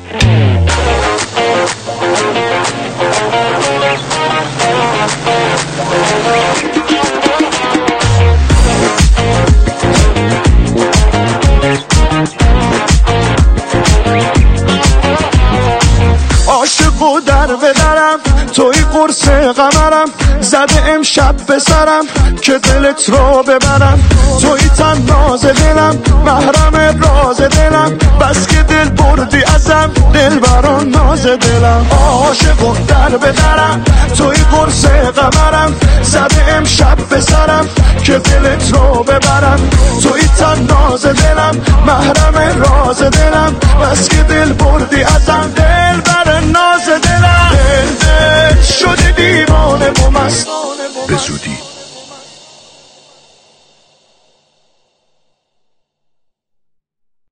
عاشق و در بدرم توی قرص قمرم، زده امشب به سرم که دلت رو ببرم. توی تن ناز دلم، محرم راز دلم، بس که دل بردی ازم، دل بران ناز دلم. عاشق و در بدرم توی قرص قمرم، زده امشب به سرم که دلت رو ببرم. توی تن ناز دلم، محرم راز دلم، بس که دل بردی ازم، دل بر ناز دلم. دل شده دیوانه و مست،